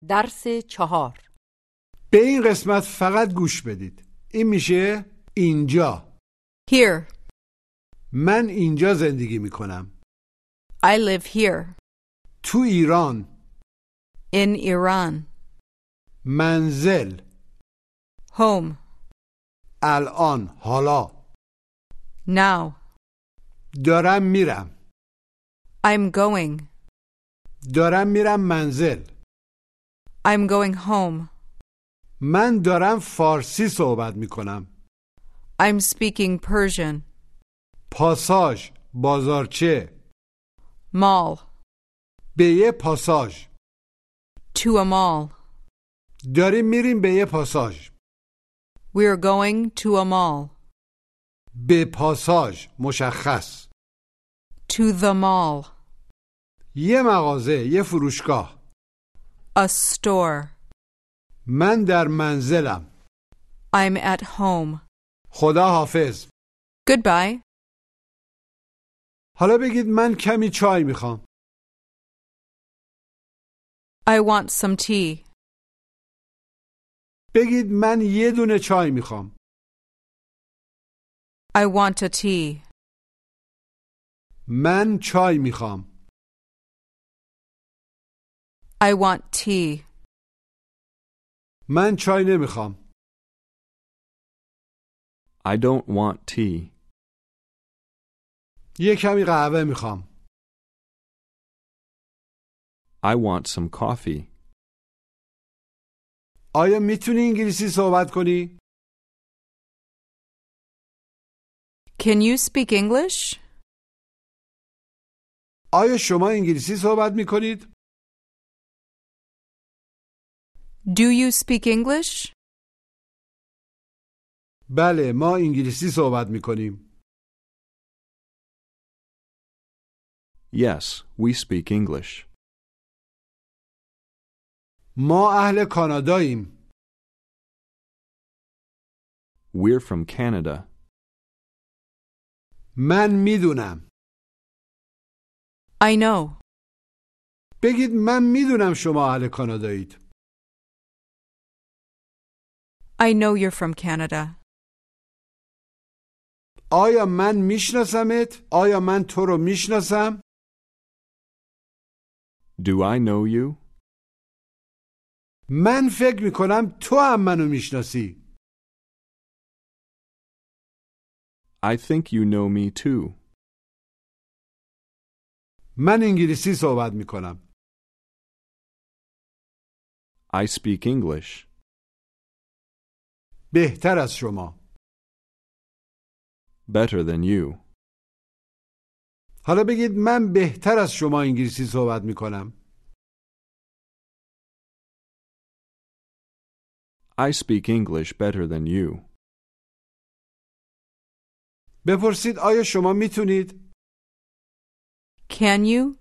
درس 4. به این قسمت فقط گوش بدید. این میشه اینجا. Here. من اینجا زندگی میکنم. I live here. تو ایران. In Iran. منزل. Home. الان، حالا. Now. دارم میرم. I'm going. دارم میرم منزل. I'm going home. من دارم فارسی صحبت میکنم. I'm speaking Persian. پاساژ، بازارچه. Mall. به یه پاساژ. To a mall. داریم میریم به یه پاساژ. We're going to a mall. به پاساژ، مشخص. To the mall. یه مغازه، یه فروشگاه. A store. من در منزلم. I'm at home. خدا حافظ. Goodbye. حالا بگید من کمی چای میخوام. I want some tea. بگید من یه دونه چای میخوام. I want a tea. من چای میخوام. I want tea. من چای نمیخوام. I don't want tea. یه کمی قهوه میخوام. I want some coffee. آیا میتونی انگلیسی صحبت کنی؟ Can you speak English? آیا شما انگلیسی صحبت میکنید؟ Do you speak English? بله، ما انگلیسی صحبت میکنیم. Yes, we speak English. ما اهل کاناداییم. We're from Canada. من میدونم. I know. بگید من میدونم شما اهل کانادایید. I know you're from Canada. آیا من میشناسمت؟ آیا من تو رو میشناسم؟ Do I know you? من فکر میکنم تو هم منو میشناسی. I think you know me too. من انگلیسی صحبت میکنم. I speak English. بهتر از شما. Better than you. حالا بگید من بهتر از شما انگلیسی صحبت میکنم. I speak English better than you. بپرسید آیا شما میتونید؟ Can you?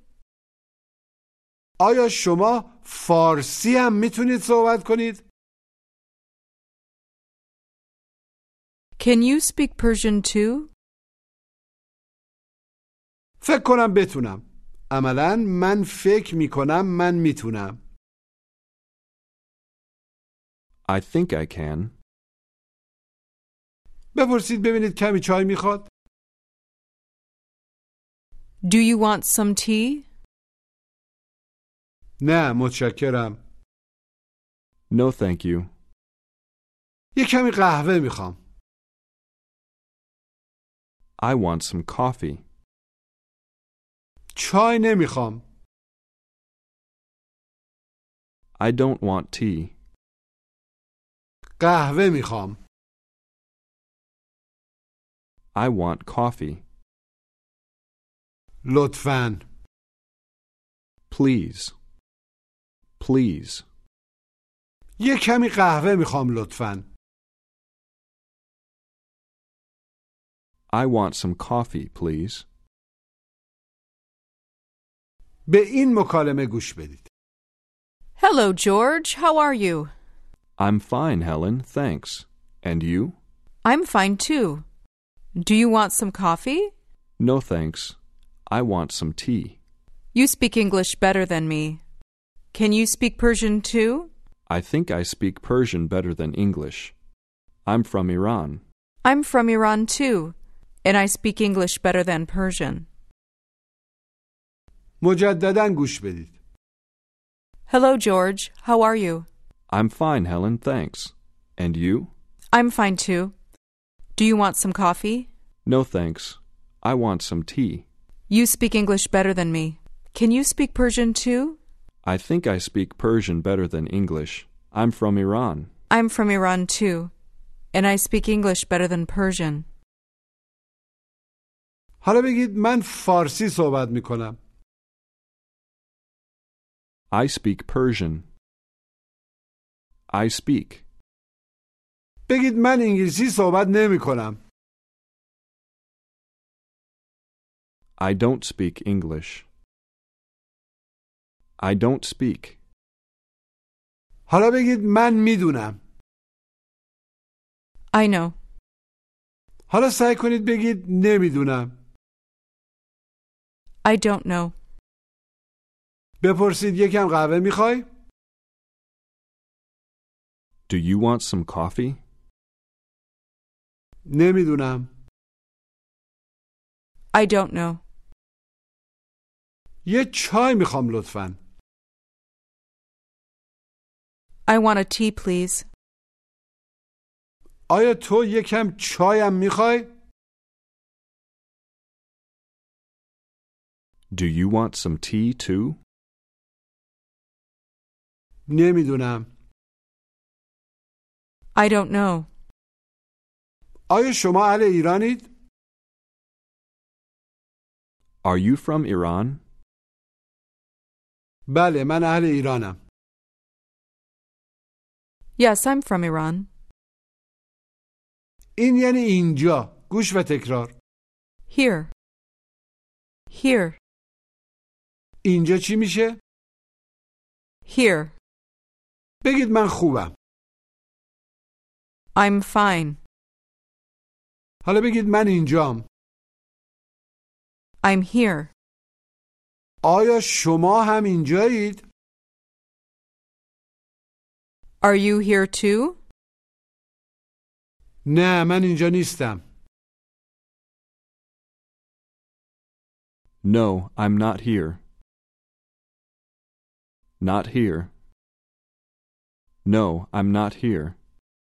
آیا شما فارسی هم میتونید صحبت کنید؟ Can you speak Persian too? فکر کنم بتونم. عملاً من فکر میکنم من میتونم. I think I can. بپرسید ببینید کمی چای میخواد؟ Do you want some tea? نه متشکرم. No thank you. یه کمی قهوه میخوام. I want some coffee. چای نمیخوام. I don't want tea. قهوه میخوام. I want coffee. لطفاً. Please. Please. یه کمی قهوه میخوام لطفاً. I want some coffee, please. به این مکالمه گوش بدید. Hello, George. How are you? I'm fine, Helen, thanks. And you? I'm fine too. Do you want some coffee? No, thanks. I want some tea. You speak English better than me. Can you speak Persian too? I think I speak Persian better than English. I'm from Iran. I'm from Iran too, and I speak English better than Persian. مجدداً گوش بدید. Hello, George. How are you? I'm fine, Helen, thanks. And you? I'm fine too. Do you want some coffee? No, thanks. I want some tea. You speak English better than me. Can you speak Persian too? I think I speak Persian better than English. I'm from Iran. I'm from Iran too, and I speak English better than Persian. حالا بگید من فارسی صحبت میکنم. I speak Persian. I speak. بگید من انگلیسی صحبت نمیکنم. I don't speak English. I don't speak. حالا بگید من میدونم. I know. حالا سعی کنید بگید نمیدونم. I don't know. بپرسید یکم قهوه میخوای؟ Do you want some coffee? نمیدونم. I don't know. یه چای میخوام لطفاً. I want a tea, please. آیا تو یکم چایم میخوای؟ Do you want some tea too? نمیدونم. I don't know. آیا شما اهل ایرانید؟ Are you from Iran? بله من اهل ایرانم. Yes, I'm from Iran. این یعنی اینجا. گوش و تکرار. Here. Here. اینجا چی میشه؟ Here. بگید من خوبم. I'm fine. حالا بگید من اینجام. I'm here. آیا شما هم اینجایید؟ Are you here too? نه من اینجا نیستم. No, I'm not here. Not here. No, I'm not here.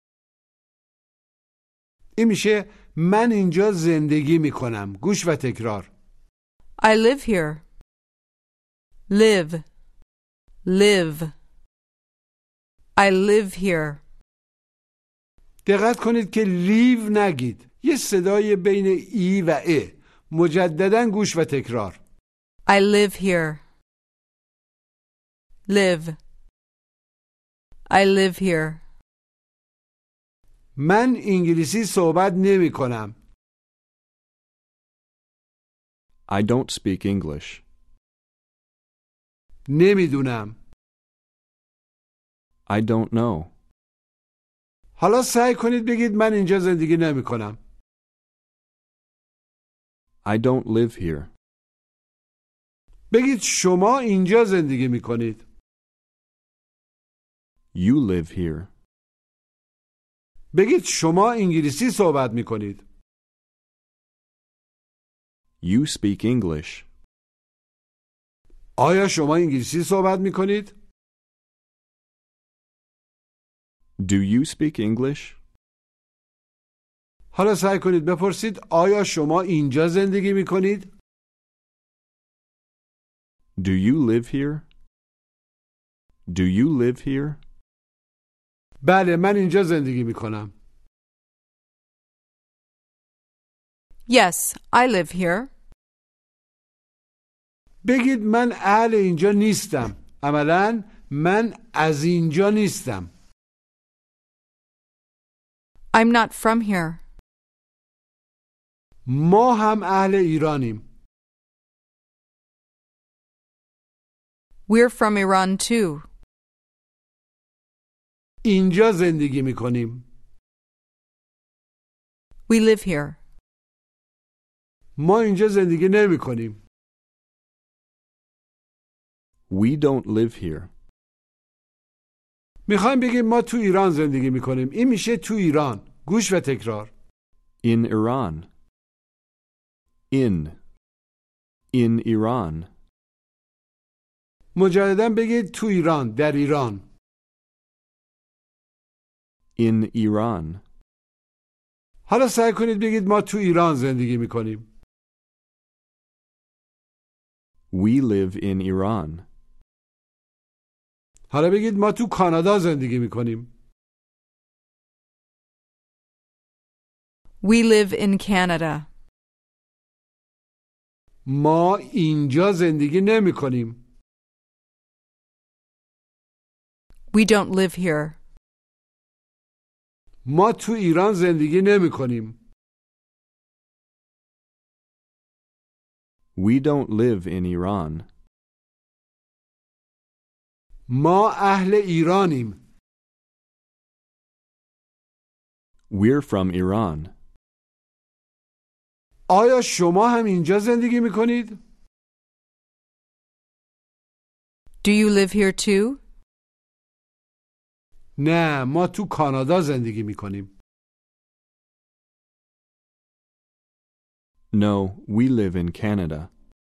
این میشه من اینجا زندگی میکنم. گوش و تکرار. I live here. Live. Live. I live here. دقت کنید که لیو نگید. یه صدای بین ای و ا. مجدداً گوش و تکرار. I live here. Live. I live here. من انگلیسی صحبت نمی کنم. I don't speak English. نمیدونم. I don't know. حالا سعی کنید بگید من اینجا زندگی نمی کنم. I don't live here. بگید شما اینجا زندگی می کنید. You live here. بگید شما انگلیسی صحبت می کنید. You speak English. آیا شما انگلیسی صحبت می کنید؟ Do you speak English? حالا سعی کنید بپرسید آیا شما اینجا زندگی می کنید؟ Do you live here? Do you live here? بله من اینجا زندگی می کنم. Yes, I live here. بگید من اهل اینجا نیستم. عملاً من از اینجا نیستم. I'm not from here. ما هم اهل ایرانیم. We're from Iran too. اینجا زندگی می کنیم. We live here. ما اینجا زندگی نمی کنیم. We don't live here. میخوایم بگیم ما تو ایران زندگی میکنیم. این میشه تو ایران. گوش و تکرار. In Iran. In Iran. مجدداً بگید تو ایران، در ایران. In Iran. حالا سعی کنید بگید ما تو ایران زندگی میکنیم. We live in Iran. حالا بگید ما تو کانادا زندگی میکنیم. We live in Canada. ما اینجا زندگی نمیکنیم. We don't live here. ما تو ایران زندگی نمیکنیم. We don't live in Iran. ما اهل ایرانیم. We're from Iran. آیا شما هم اینجا زندگی میکنید؟ Do you live here too? نه، ما تو کانادا زندگی میکنیم. No, we live in Canada.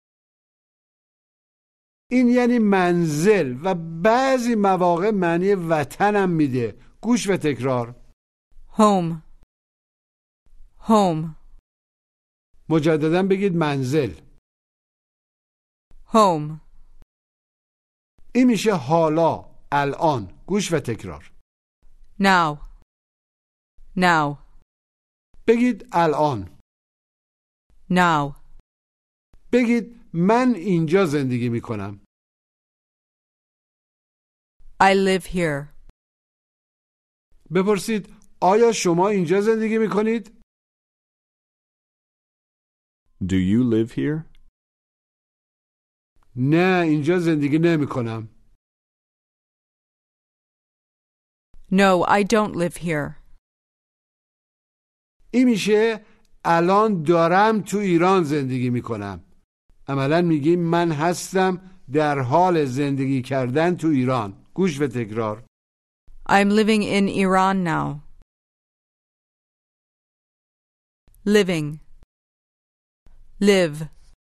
این یعنی منزل و بعضی مواقع معنی وطنم میده. گوش و تکرار. Home. Home. مجدداً بگید منزل. Home. این میشه حالا، الان. گوش و تکرار. Now. Now. بگید الان. Now. بگید من اینجا زندگی میکنم. I live here. بپرسید آیا شما اینجا زندگی میکنید؟ Do you live here? نه، اینجا زندگی نمیکنم. No, I don't live here. این میشه الان دارم تو ایران زندگی میکنم. عملاً میگیم من هستم در حال زندگی کردن تو ایران. گوش و تکرار. I'm living in Iran now. Living. Live.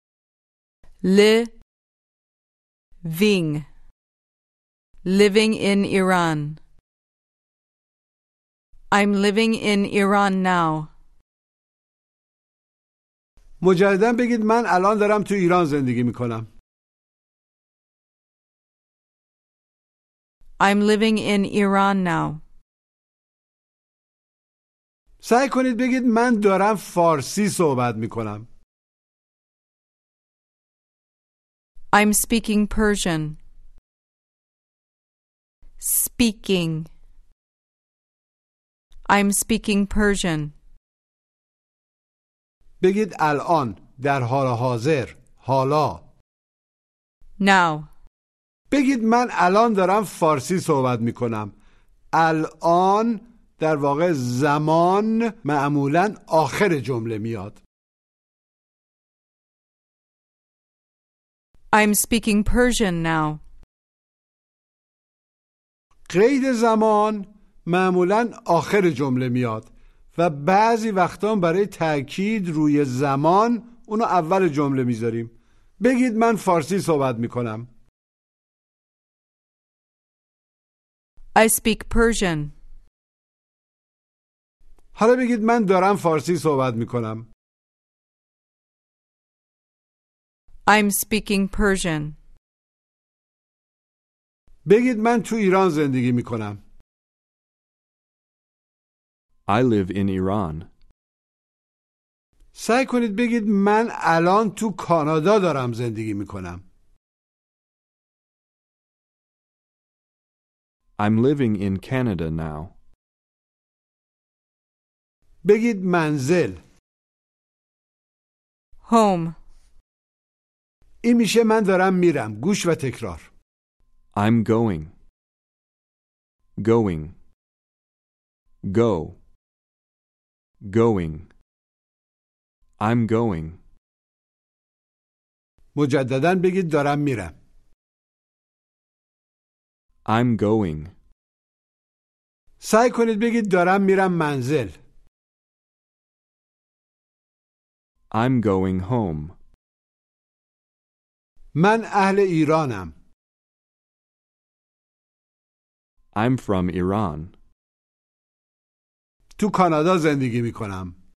Living. Living in Iran. I'm living in Iran now. مجدداً بگید من الان دارم تو ایران زندگی میکنم. I'm living in Iran now. سعی کنید بگید من دارم فارسی صحبت میکنم. I'm speaking Persian. Speaking. I'm speaking Persian. بگید الان، در حال حاضر، حالا. Now. بگید من الان دارم فارسی صحبت میکنم. الان در واقع زمان معمولاً آخر جمله میاد. I'm speaking Persian now. قید زمان معمولاً آخر جمله میاد و بعضی وقتا برای تأکید روی زمان اونو اول جمله میذاریم. بگید من فارسی صحبت میکنم. I speak Persian. حالا بگید من دارم فارسی صحبت میکنم. I'm speaking Persian. بگید من تو ایران زندگی میکنم. I live in Iran. سعی کنید بگید من الان تو کانادا دارم زندگی میکنم. I'm living in Canada now. بگید منزل. Home. این میشه من دارم میرم. گوش و تکرار. I'm going. Going. Go. Going. I'm going. مجدداً بگید دارم میرم. I'm going. سعی کنید بگید دارم میرم منزل. I'm going home. من اهل ایرانم. I'm from Iran. تو کانادا زندگی میکنم.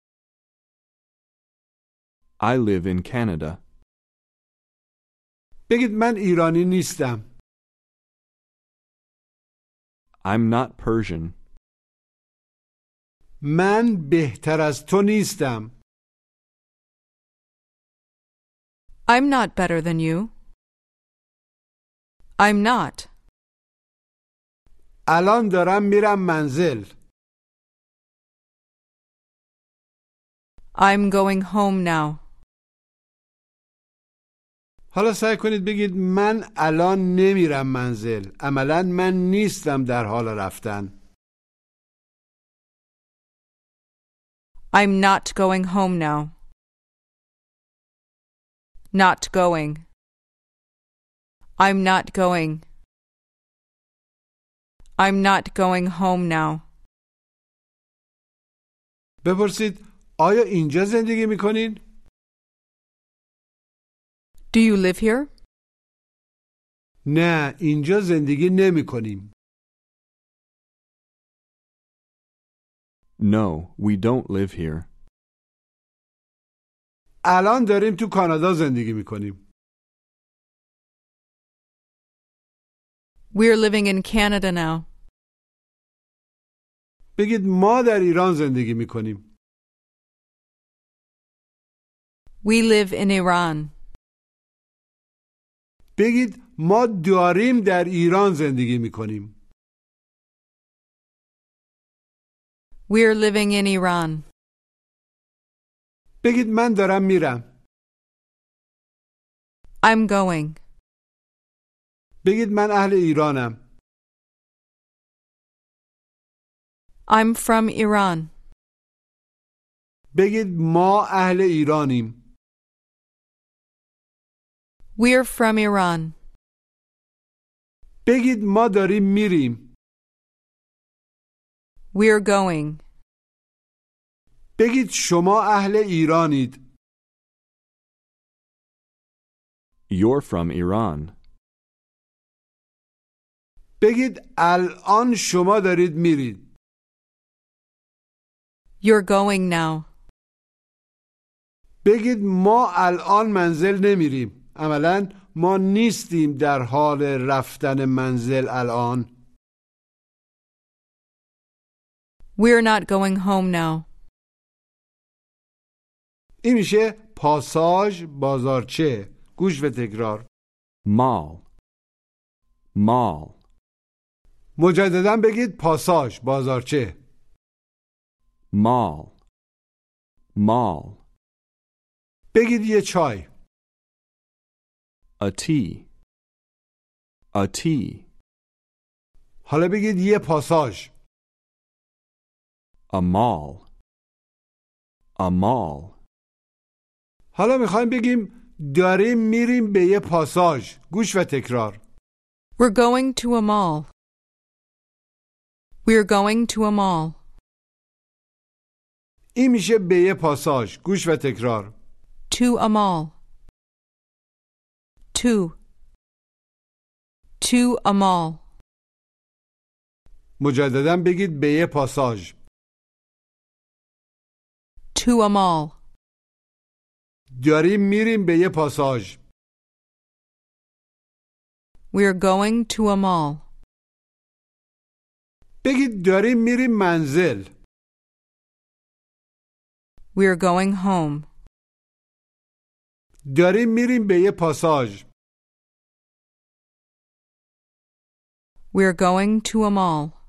I live in Canada. بگید من ایرانی نیستم. I'm not Persian. من بهتر از تو نیستم. I'm not better than you. I'm not. الان دارم میرم منزل. I'm going home now. حالا سعی کنید بگید من الان نمیرم منزل. عملاً من نیستم در حال رفتن. I'm not going home now. Not going. I'm not going. I'm not going home now. بپرسید آیا اینجا زندگی میکنین؟ Do you live here? نه، اینجا زندگی نمیکنیم. No, we don't live here. الان داریم تو کانادا زندگی میکنیم. We're living in Canada now. بگید ما در ایران زندگی میکنیم. We live in Iran. بگید ما داریم در ایران زندگی میکنیم. We're living in Iran. بگید من دارم میرم. I'm going. بگید من اهل ایرانم. I'm from Iran. بگید ما اهل ایرانیم. We're from Iran. بگید ما داریم میریم. We're going. بگید شما اهل ایرانید. You're from Iran. بگید الان شما دارید میرید. You're going now. بگید ما الان منزل نمیریم. عملاً ما نیستیم در حال رفتن منزل الان. We're not going home now. این میشه پاساژ بازارچه. گوش و تکرار. Mall. Mall. مجدداً بگید پاساژ بازارچه. Mall. Mall. بگید یه چای. A tea. A tea. حالا بگید یه پاساژ. A mall. A mall. حالا میخوایم بگیم داریم میریم به یه پاساژ. گوش و تکرار. We're going to a mall. We're going to a mall. این میشه به یه پاساژ. گوش و تکرار. To a mall. To. To a mall. مجدداً بگید به یه پاساژ. To a mall. داریم میریم به یه پاساژ. We're going to a mall. بگید داریم میریم منزل. We're going home. داریم میریم به یه پاساژ. We're going to a mall.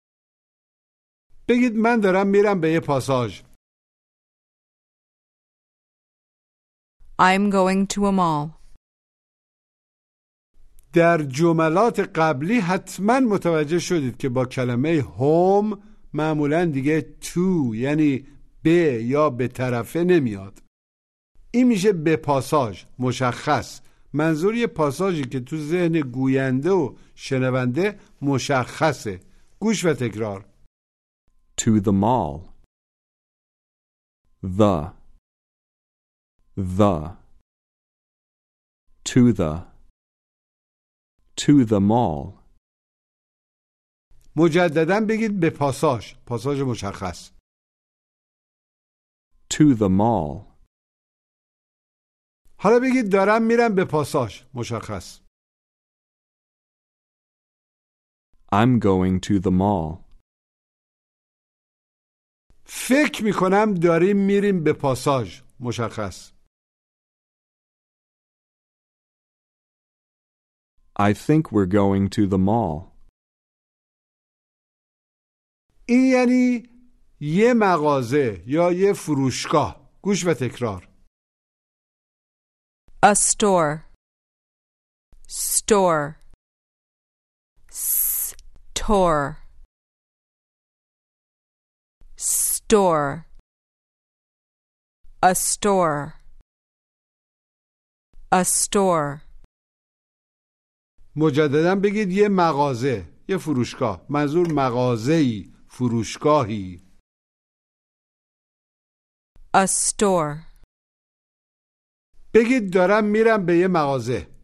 بگید من دارم میرم به یه پاساژ. I'm going to a mall. در جملات قبلی حتما متوجه شدید که با کلمه home معمولا دیگه to یعنی به یا به طرفه نمیاد. این میشه به پاساژ، مشخص. منظور یه پاساژی که تو ذهن گوینده و شنونده مشخصه. گوش و تکرار. To the mall. The. To the. To the mall. مجددا بگید به پاساژ. پاساژ مشخص. To the mall. حالا بگید دارم میرم به پاساژ. مشخص. I'm going to the mall. فکر میکنم داریم میریم به پاساژ. مشخص. I think we're going to the mall. این یعنی یه مغازه یا یه فروشگاه. گوش و تکرار. A store. Store. Store. Store. A store. A store. مجددا بگید یه مغازه، یه فروشگاه. منظور مغازه‌ای، فروشگاهی. A store. بگید دارم میرم به یه مغازه.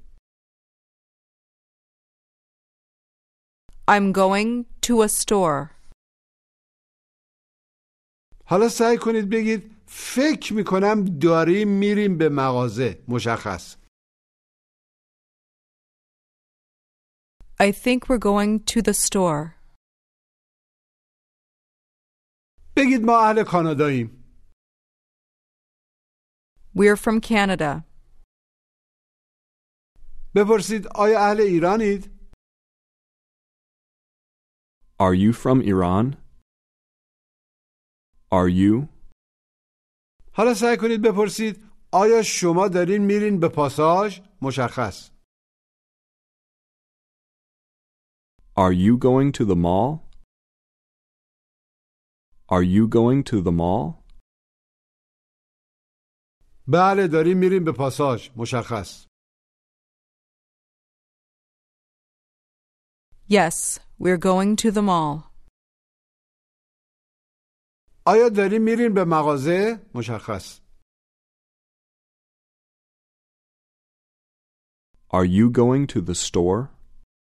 I'm going to a store. حالا سعی کنید بگید فکر میکنم داریم میریم به مغازه. مشخص. I think we're going to the store. بگید ما اهل کاناداییم. We're from Canada. بپرسید آیا اهل ایرانید؟ Are you from Iran? Are you? حالا سعی کنید بپرسید آیا شما دارین میرین به پاساژ؟ مشخص. Are you going to the mall? Are you going to the mall? بله داریم میریم به پاساژ. مشخص. Yes, we're going to the mall. آیا داریم میرین به مغازه؟ مشخص. Are you going to the store?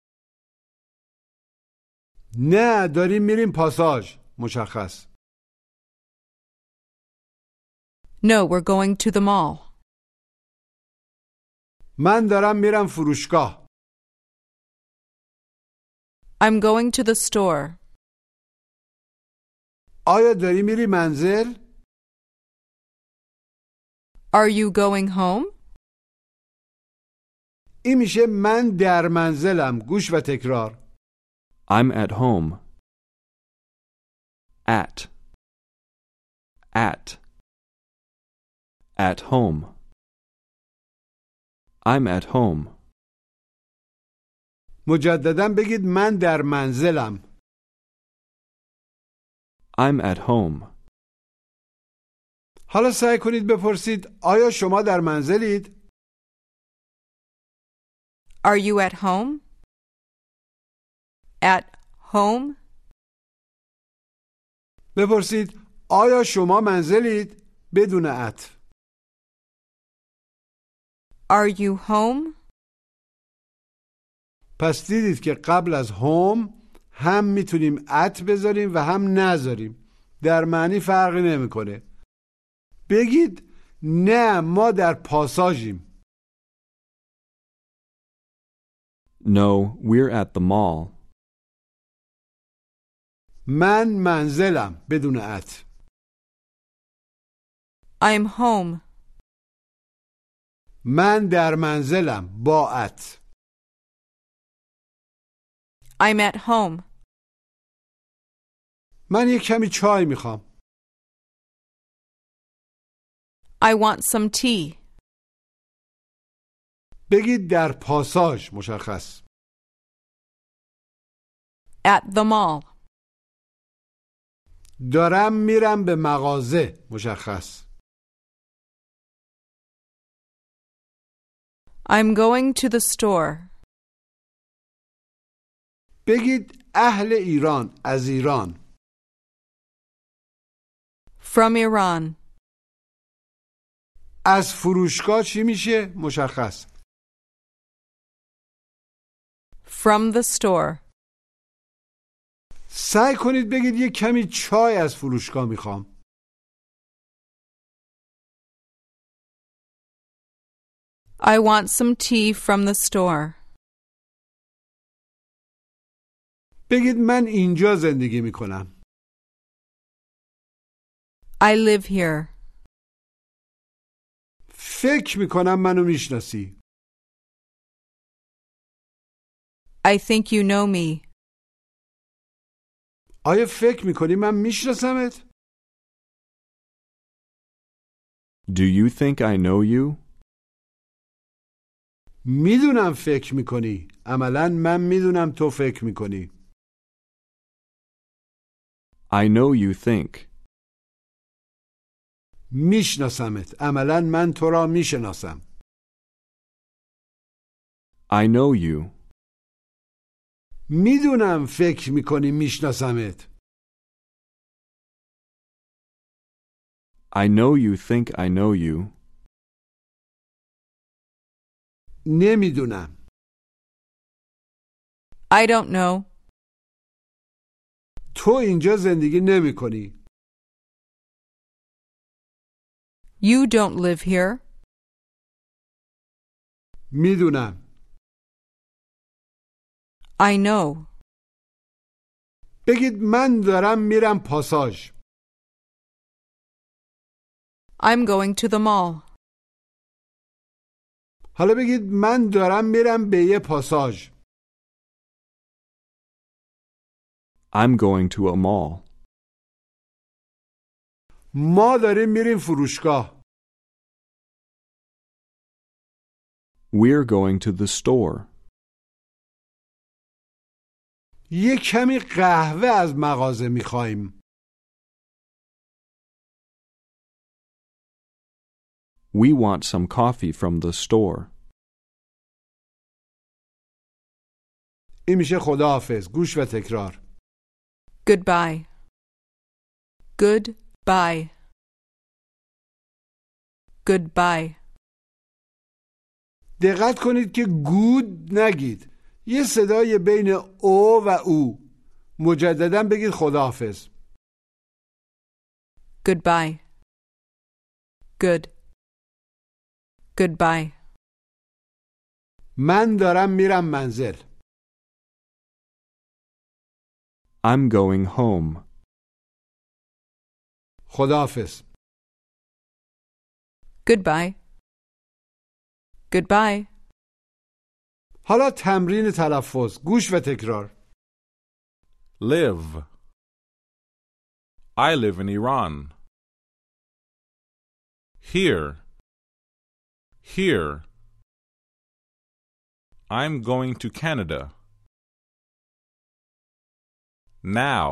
نه داریم میریم پاساژ. مشخص. No, we're going to the mall. من دارم میرم فروشگاه. I'm going to the store. آیا داری میری منزل؟ Are you going home? این میشه من در منزلم. گوش و تکرار. I'm at home. At. At. At home. I'm at home. مجددا بگید من در منزلم. I'm at home. حالا سعی کنید بپرسید آیا شما در منزلید؟ Are you at home? At home? بپرسید آیا شما منزلید؟ بدون عطف. Are you home? پس دیدید که قبل از هوم هم میتونیم ات بذاریم و هم نذاریم. در معنی فرقی نمیکنه. بگید نه ما در پاساژیم. No, we're at the mall. من منزلم بدون ات. I'm home. من در منزلم با ات. I'm at home. من یک کمی چای میخوام. I want some tea. بگید در پاساژ. مشخص. At the mall. دارم میرم به مغازه. مشخص. I'm going to the store. بگید اهل ایران، از ایران. From Iran. از فروشگاه چی میشه؟ مشخص. From the store. سعی کنید بگید یه کمی چای از فروشگاه میخوام. I want some tea from the store. بگید من اینجا زندگی میکنم. I live here. فکر میکنم منو میشناسی. I think you know me. آیا فکر میکنی من میشناسمت؟ Do you think I know you? میدونم فکر میکنی. عملاً من میدونم تو فکر میکنی. I know you think. میشناسمت. عملاً من تو را میشناسم. I know you. میدونم فکر میکنی میشناسمت. I know you think I know you. نمیدونم. I don't know. تو اینجا زندگی نمی کنی. You don't live here. میدونم. I know. بگید من دارم میرم پاساژ. I'm going to the mall. حالا بگید من دارم میرم به یه پاساژ. I'm going to a mall. ما داریم میریم فروشگاه. We're going to the store. یه کمی قهوه از مغازه میخوایم. We want some coffee from the store. این میشه خداحافظ. گوش و تکرار. Goodbye. Goodbye. Goodbye. دقت کنید که گود نگید. یه صدای بین او و او. مجددا بگید خداحافظ. Goodbye. Good. Goodbye. من دارم میرم منزل. I'm going home. خداحافظ. Goodbye. Goodbye. حالا تمرین تلفظ. گوش و تکرار. Live. I live in Iran. Here. Here. I'm going to Canada. Now.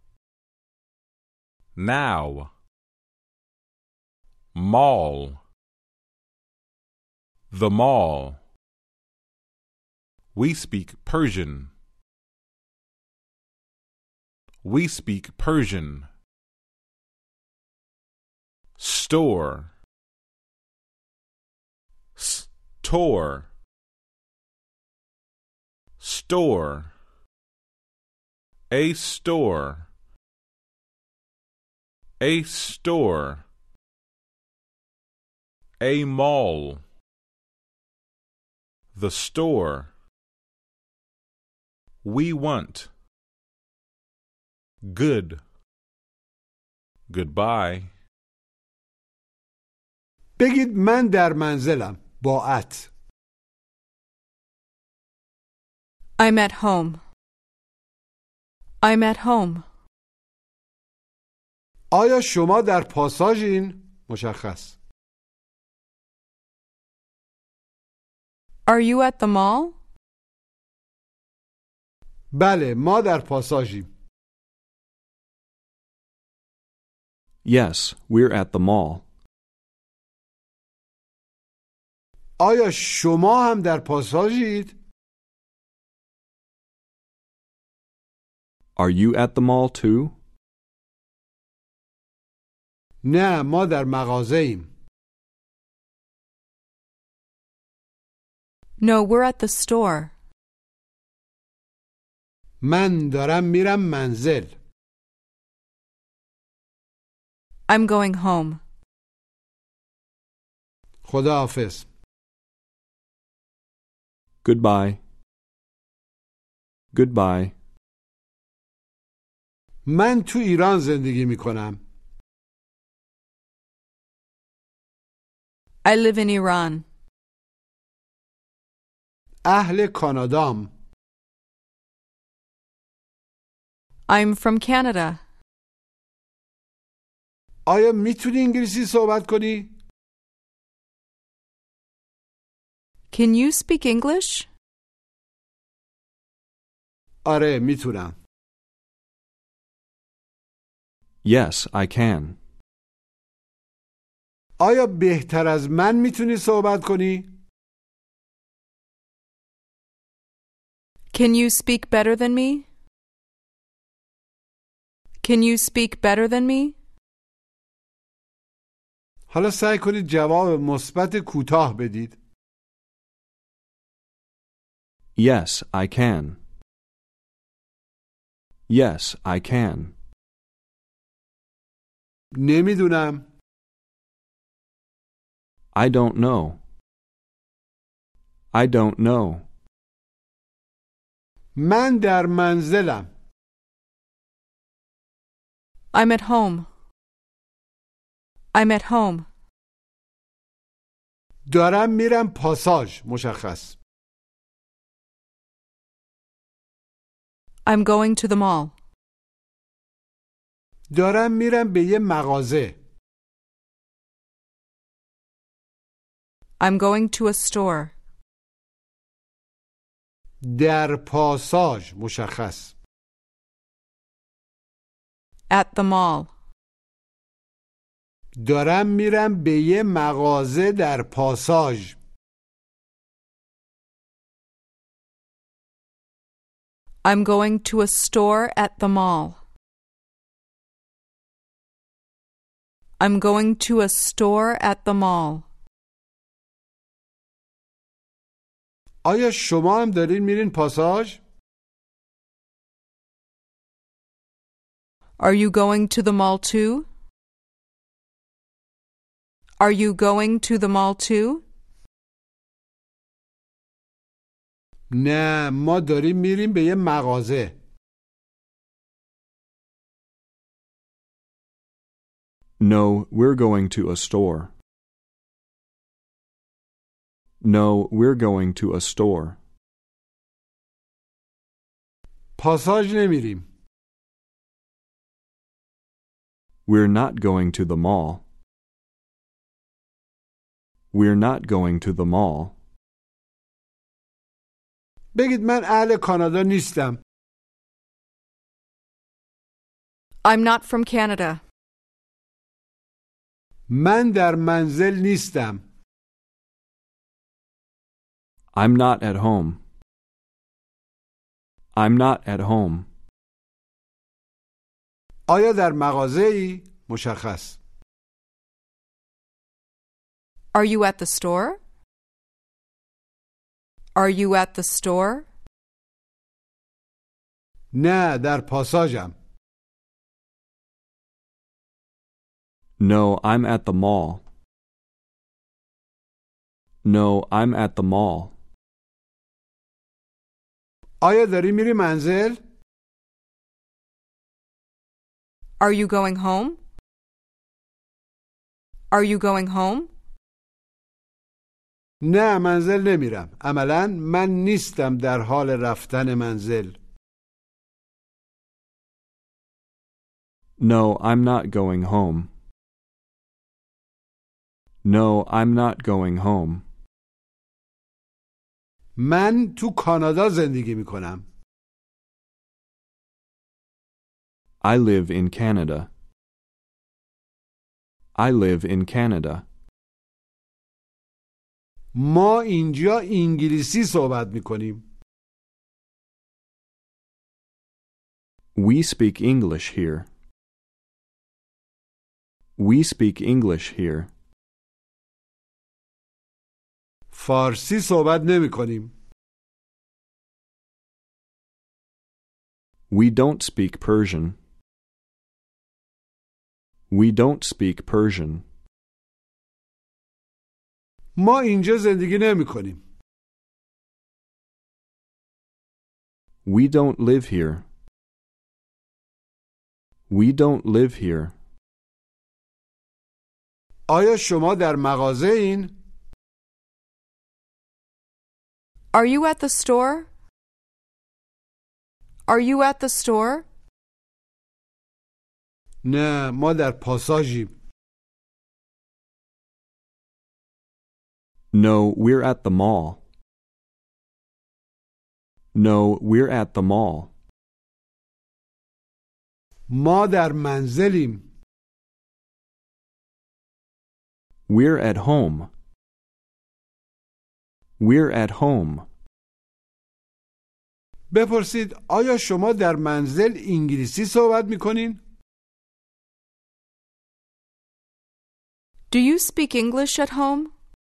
Now. Mall. The mall. We speak Persian. We speak Persian. Store. Store. Store. A store. A store. A mall. The store. We want. Good. Goodbye. بگید من در منزلم. با ات. I'm at home. I'm at home. آیا شما در پاساژین؟ مشخص. Are you at the mall? بله، ما در پاساژیم. Yes, we're at the mall. آیا شما هم در پاساژید؟ Are you at the mall too? نه ما در مغازه ایم. No, we're at the store. من دارم میرم منزل. I'm going home. خداحافظ. Goodbye. Goodbye. من تو ایران زندگی می کنم. I live in Iran. اهل کانادام. I'm from Canada. آیا میتونی انگلیسی صحبت کنی؟ Can you speak English? آره میتونم. Yes, I can. آیا بهتر از من میتونی صحبت کنی؟ Can you speak better than me? Can you speak better than me? حالا سعی کنید جواب مثبت کوتاه بدید. Yes, I can. Yes, I can. نمیدونم. I don't know. I don't know. من در منزلم. I'm at home. I'm at home. دارم میرم پاساژ. مشخص. I'm going to the mall. دارم میرم به یه مغازه. I'm going to a store. در پاساژ. مشخص. At the mall. دارم میرم به یه مغازه در پاساژ. I'm going to a store at the mall. I'm going to a store at the mall. آیا شما هم دارین میرین پاساژ؟ Are you going to the mall too? Are you going to the mall too? نه ما داریم میریم به یه مغازه. No, we're going to a store. No, we're going to a store. پاساژ نمیریم. We're not going to the mall. We're not going to the mall. بگید من اهل کانادا نیستم. I'm not from Canada. من در منزل نیستم. I'm not at home. I'm not at home. آیا در مغازه‌ای؟ مشخص. Are you at the store? Are you at the store? نه در پاساژم. No, I'm at the mall. No, I'm at the mall. آیا داری میری منزل؟ Are you going home? Are you going home? نه منزل نمیرم. عملاً من نیستم در حال رفتن منزل. No, I'm not going home. No, I'm not going home. من تو کانادا زندگی میکنم. I live in Canada. I live in Canada. ما اینجا انگلیسی صحبت میکنیم. We speak English here. We speak English here. فارسی صحبت نمی کنیم. We don't speak Persian. We don't speak Persian. ما اینجا زندگی نمی کنیم. We don't live here. We don't live here. آیا شما در مغازه این؟ Are you at the store? Are you at the store? نه، ما در پاساژیم. No, we're at the mall. No, we're at the mall. ما در منزلیم. We're at home. We're at home. بپرسید آیا شما در منزل انگلیسی صحبت می کنین؟ Do you speak English at home?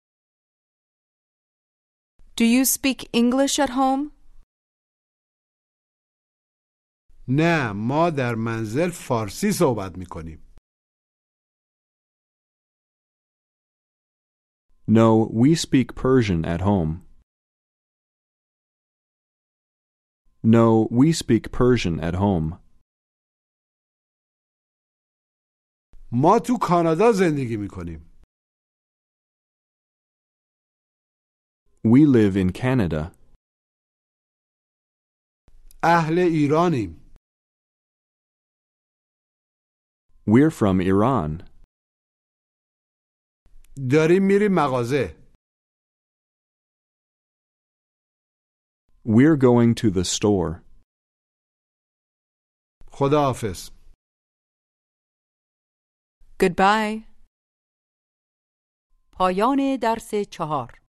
Do you speak English at home? نه، ما در منزل فارسی صحبت می کنیم. No, we speak Persian at home. No, we speak Persian at home. ما تو کانادا زندگی می کنیم. We live in Canada. اهل ایرانیم. We're from Iran. داریم میریم مغازه. We're going to the store. خداحافظ. Goodbye. پایان درس 4.